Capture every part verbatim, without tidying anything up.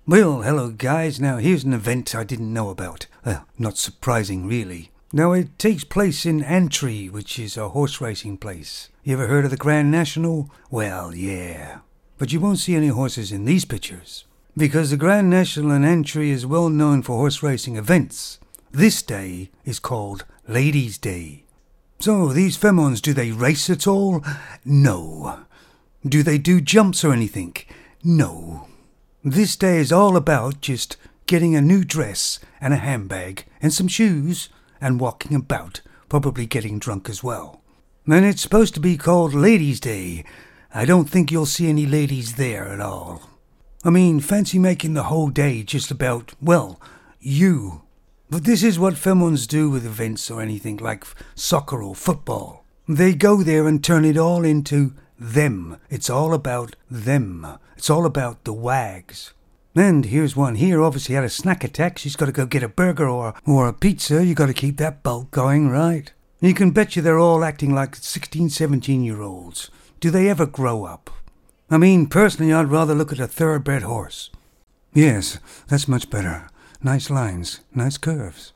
Well, hello guys. Now here's an event I didn't know about. Well, not surprising really. Now it takes place in Antrim, which is a horse racing place. You ever heard of the Grand National? Well, yeah. But you won't see any horses in these pictures. Because the Grand National in Antrim is well known for horse racing events. This day is called Ladies' Day. So, these femons, do they race at all? No. Do they do jumps or anything? No. This day is all about just getting a new dress and a handbag and some shoes and walking about, probably getting drunk as well. And it's supposed to be called Ladies' Day. I don't think you'll see any ladies there at all. I mean, fancy making the whole day just about, well, you. But this is what femons do with events or anything like soccer or football. They go there and turn it all into them. It's all about them. It's all about the wags. And here's one here, obviously had a snack attack. She's got to go get a burger or, or a pizza. You got to keep that bulk going, right? You can bet you they're all acting like sixteen, seventeen-year-olds. Do they ever grow up? I mean, personally, I'd rather look at a thoroughbred horse. Yes, that's much better. Nice lines, nice curves.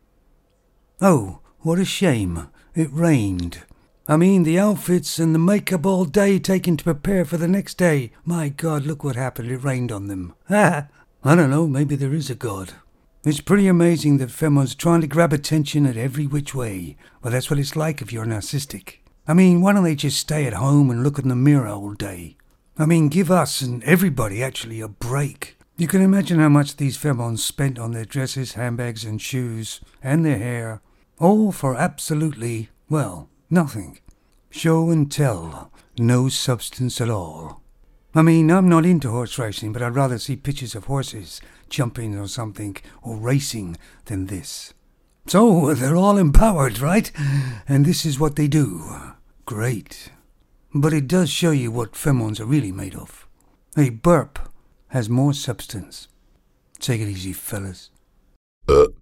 Oh, what a shame. It rained. I mean, the outfits and the makeup all day taken to prepare for the next day. My God, look what happened. It rained on them. Ah, I don't know, maybe there is a God. It's pretty amazing that femons trying to grab attention at every which way. Well, that's what it's like if you're narcissistic. I mean, why don't they just stay at home and look in the mirror all day? I mean, give us and everybody actually a break. You can imagine how much these femons spent on their dresses, handbags and shoes, and their hair. All for absolutely, well, nothing. Show and tell. No substance at all. I mean, I'm not into horse racing, but I'd rather see pictures of horses jumping or something, or racing, than this. So, they're all empowered, right? And this is what they do. Great. But it does show you what femons are really made of. A burp has more substance. Take it easy, fellas. Uh.